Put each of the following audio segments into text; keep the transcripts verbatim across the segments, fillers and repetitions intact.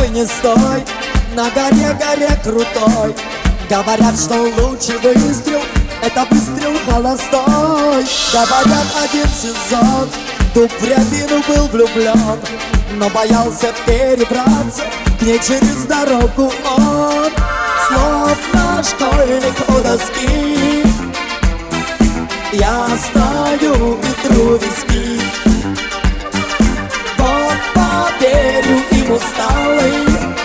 не стой на горе, горе крутой. Говорят, что лучший выстрел — это выстрел холостой. Говорят, один сезон дуб в рябину был влюблен, но боялся перебраться к ней через дорогу он. Словно школьник у доски я стою и тру виски. Вот поверю им усталый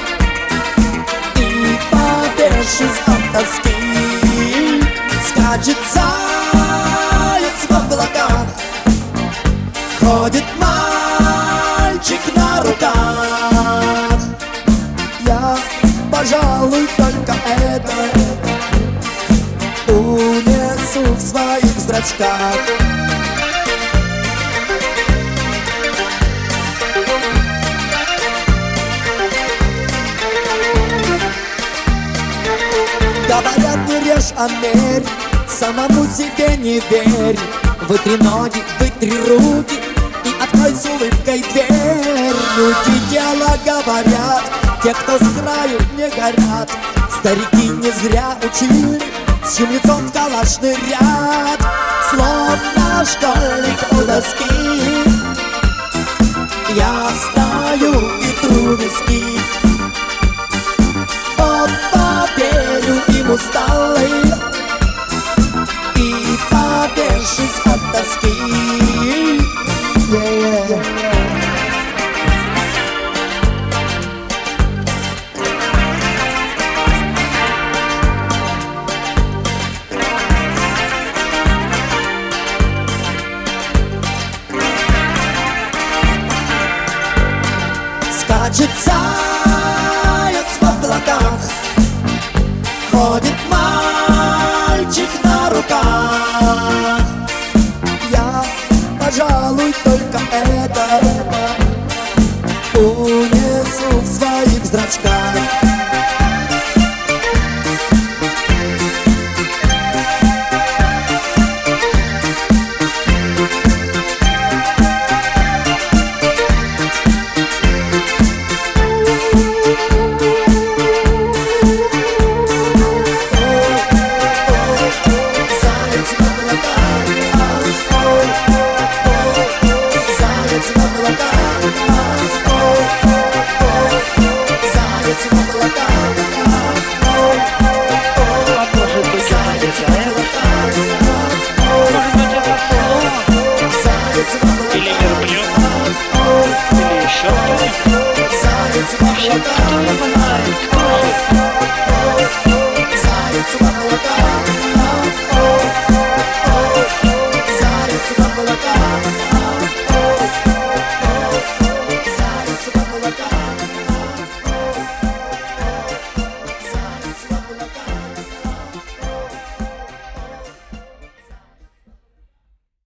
и повешусь от тоски. Скачет заяц в облаках, ходит мальчик на руках. Я, пожалуй, только это унесу в своих зрачках. Говорят, не режь, а мерь, самому себе не верь. Вытри ноги, вытри руки и открой с улыбкой дверь. Люди дело говорят, те, кто с краю не горят. Старики не зря учили с чумлецом в калашный ряд. Словно школьник у доски я стою и тру виски. Вот поверю им усталый и повешусь от тоски. Yeah. Скачет заяц в облаках, ходит мальчик на руках. Я, пожалуй, только это